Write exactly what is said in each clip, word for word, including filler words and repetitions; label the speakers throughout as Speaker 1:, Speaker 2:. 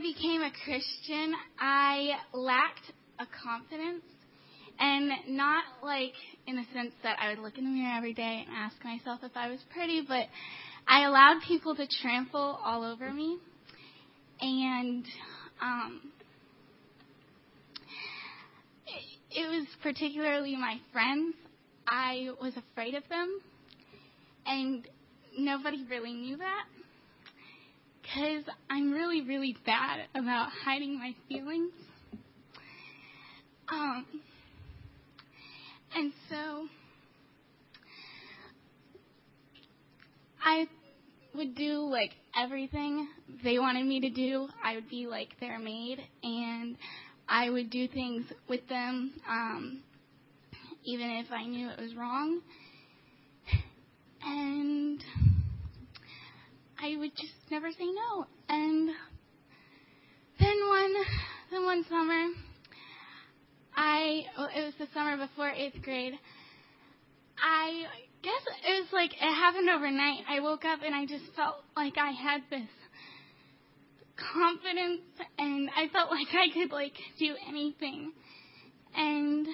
Speaker 1: became a Christian, I lacked a confidence, and not like in the sense that I would look in the mirror every day and ask myself if I was pretty, but I allowed people to trample all over me, and um, it, it was particularly my friends. I was afraid of them, and nobody really knew that. Because I'm really, really bad about hiding my feelings. Um, and so I would do, like, everything they wanted me to do. I would be, like, their maid, and I would do things with them, um, even if I knew it was wrong. And I would just never say no. And then one, then one summer, I, well, it was the summer before eighth grade. I guess it was like, it happened overnight. I woke up and I just felt like I had this confidence, and I felt like I could, like, do anything. And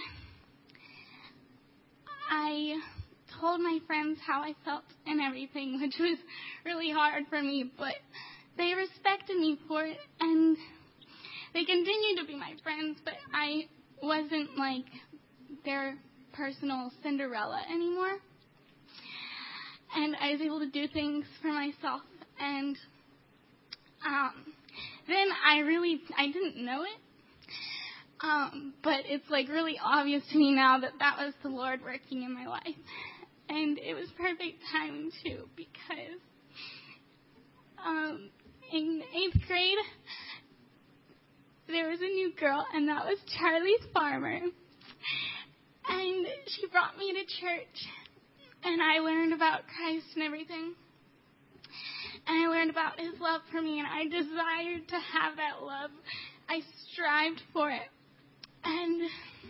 Speaker 1: I told my friends how I felt and everything, which was really hard for me, but they respected me for it, and they continued to be my friends, but I wasn't like their personal Cinderella anymore, and I was able to do things for myself. And um, then I really, I didn't know it, um, but it's like really obvious to me now that that was the Lord working in my life. And it was perfect timing, too, because um, in eighth grade, there was a new girl, and that was Charlie Farmer. And she brought me to church, and I learned about Christ and everything. And I learned about his love for me, and I desired to have that love. I strived for it. And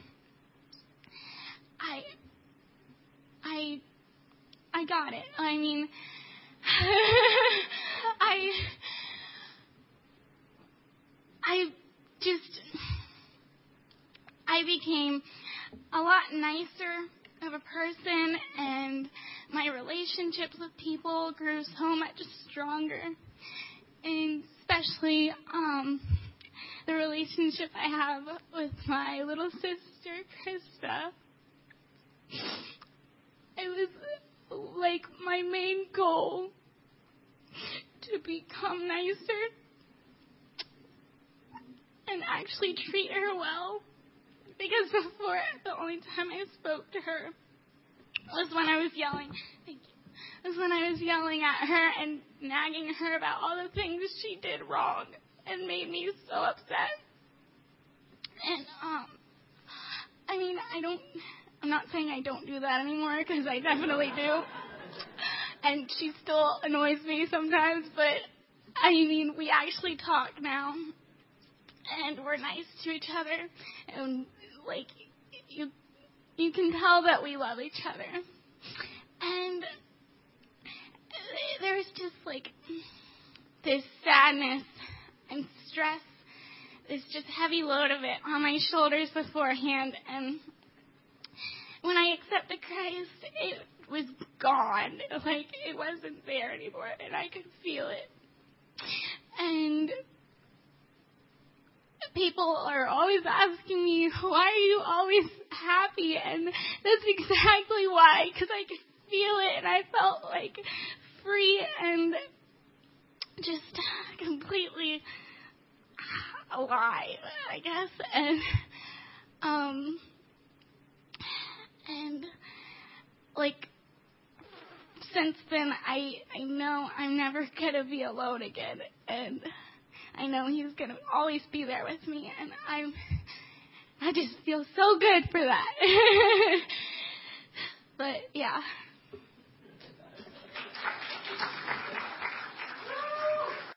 Speaker 1: I... I I got it. I mean, I I just I became a lot nicer of a person, and my relationships with people grew so much stronger, and especially um, the relationship I have with my little sister, Krista. It was like my main goal to become nicer and actually treat her well. Because before, the only time I spoke to her was when I was yelling. Thank you. Was when I was yelling at her and nagging her about all the things she did wrong and made me so upset. And um, I mean, I don't. I'm not saying I don't do that anymore, because I definitely do. And she still annoys me sometimes, but I mean, we actually talk now, and we're nice to each other, and like you, you can tell that we love each other. And there's just like this sadness and stress, this just heavy load of it on my shoulders beforehand, and when I accepted Christ, it was gone. Like, it wasn't there anymore, and I could feel it. And people are always asking me, why are you always happy? And that's exactly why, because I could feel it, and I felt, like, free and just completely alive, I guess. And, um... And, like, since then, I I know I'm never going to be alone again. And I know he's going to always be there with me. And I'm, I just feel so good for that. But, yeah.